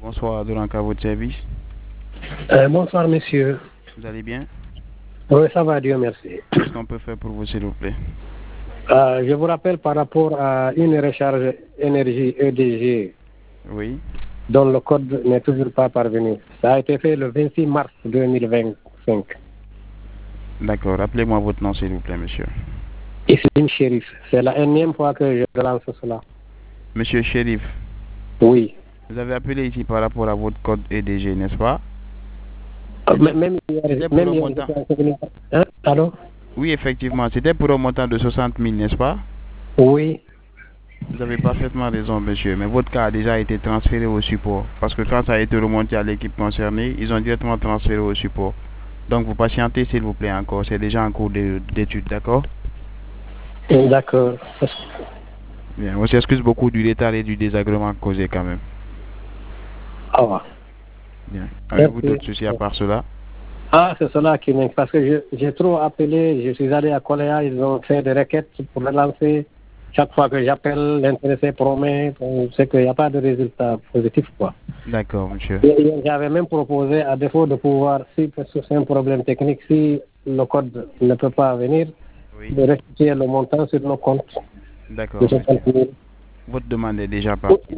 Bonsoir, Dolanka, à votre service. Bonsoir, monsieur. Vous allez bien? Oui, ça va, Dieu merci. Qu'est-ce qu'on peut faire pour vous, s'il vous plaît? Je vous rappelle par rapport à une recharge énergie EDG Oui. dont le code n'est toujours pas parvenu. Ça a été fait le 26 mars 2025. D'accord. Rappelez-moi votre nom, s'il vous plaît, monsieur. Islim Shérif. C'est la énième fois que je relance cela. Monsieur Shérif, Oui. vous avez appelé ici par rapport à votre code EDG, n'est-ce pas? Même C'était hier, pour un montant. Hein? Allô? Oui, effectivement. C'était pour un montant de 60 000, n'est-ce pas? Oui. Vous avez parfaitement raison, monsieur. Mais votre cas a déjà été transféré au support. Parce que quand ça a été remonté à l'équipe concernée, ils ont directement transféré au support. Donc, vous patientez, s'il vous plaît, encore. C'est déjà en cours d'étude, d'accord? D'accord. Bien, on s'excuse beaucoup du retard et du désagrément causé quand même. Au revoir. Bien. Avez-vous d'autres soucis à part cela? Ah, c'est cela qui m'inquiète. Parce que j'ai trop appelé, je suis allé à Coléa, ils ont fait des requêtes pour relancer. Chaque fois que j'appelle, l'intéressé promet, on sait qu'il n'y a pas de résultat positif, quoi. D'accord, monsieur. J'avais même proposé, à défaut de pouvoir, si parce que c'est un problème technique, si le code ne peut pas venir, Oui. de restituer le montant sur nos comptes. D'accord, monsieur. Votre demande est déjà partie.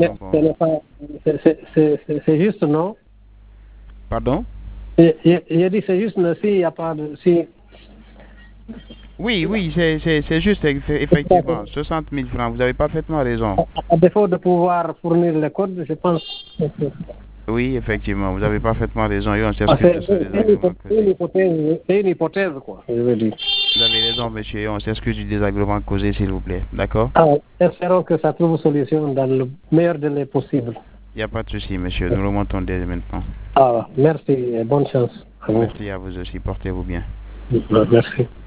C'est juste, non? Pardon? J'ai dit, c'est juste, s'il n'y a pas de... Si... Oui, c'est juste, effectivement, 60 000 francs. Vous avez parfaitement raison. À défaut de pouvoir fournir le code, je pense... Oui, effectivement, vous avez parfaitement raison. Et on s'excuse de ce désagrément. C'est une hypothèse, quoi, je veux dire. Vous avez raison, monsieur, et on s'excuse du désagrément causé, s'il vous plaît. D'accord? Espérons que ça trouve solution dans le meilleur délai possible. Il n'y a pas de souci, monsieur. Nous remontons dès maintenant. Merci et bonne chance. Merci à vous aussi. Portez-vous bien. Merci.